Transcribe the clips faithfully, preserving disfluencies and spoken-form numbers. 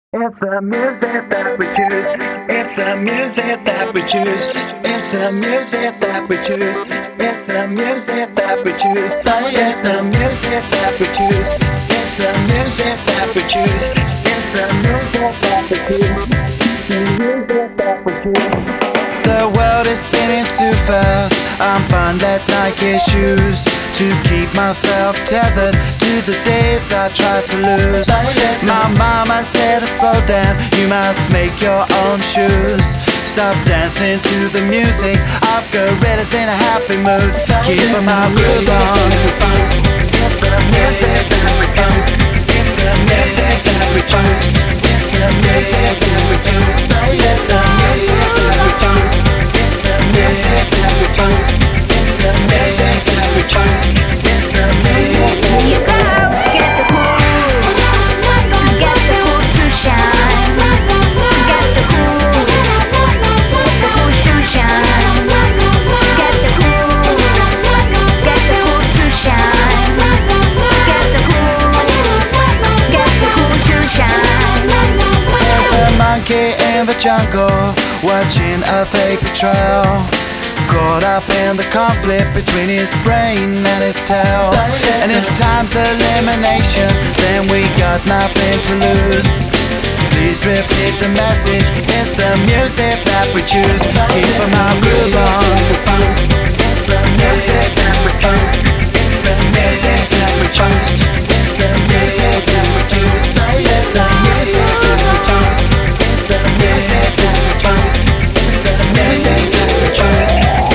It's the music that we choose. It's the music that we choose. It's the music that we choose. It's the music that we choose. It's the music that we choose. It's the music that we choose. It's the music that we choose. The music that we choose. The world is spinning too fast. I'm fine that Nike shoes to keep myself tethered to the days I tried to lose. My mama said to slow down, you must make your own shoes. Stop dancing to the music, I've got gorillas in a happy mood. Keep my groove on. It's the music that we choose. It's the music that we choose. It's the music that we choose. It's the music that we choose. It's the music that we choose. It's the music that we choose. It's the music that we choose. You go get the cool, get the cool to shine, get the cool, the cool to shine, get the cool, get the cool to shine, get the cool, get the cool to shine. There's a monkey in the jungle, watching a fake betrayal. Caught up in the conflict between his brain and his tail. And if time's elimination, then we got nothing to lose. Please repeat the message, it's the music that we choose. Keep my groove on. It's the music that we choose. It's the music that we choose. It's the music that we choose. It's the music that we choose. It's the music that we choose. It's the music that we choose.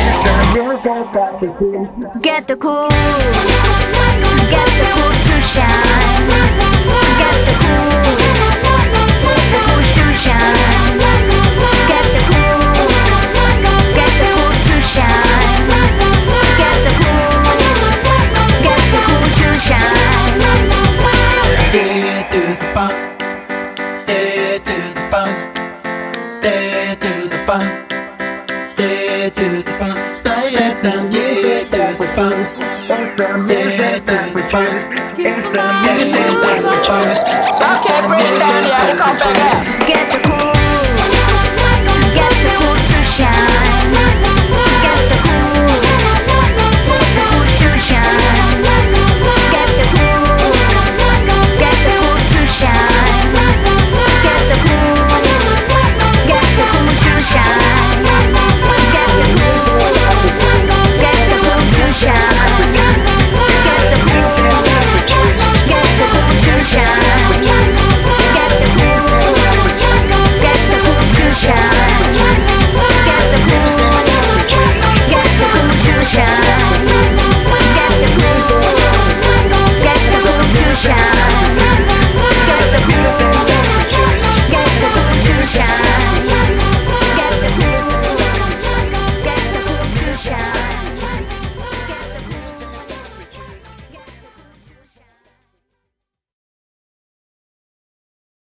Get the cool, get the cool to shine, get the cool, the cool to shine, get the cool, get the cool to shine, get the cool, get the cool to shine. Dead to the bump, dead to the bump, dead to the bump, dead to the bump. It's the music that we choose. It's the music that we choose. It's the music that we choose. Okay, bring it down, yeah, come back up.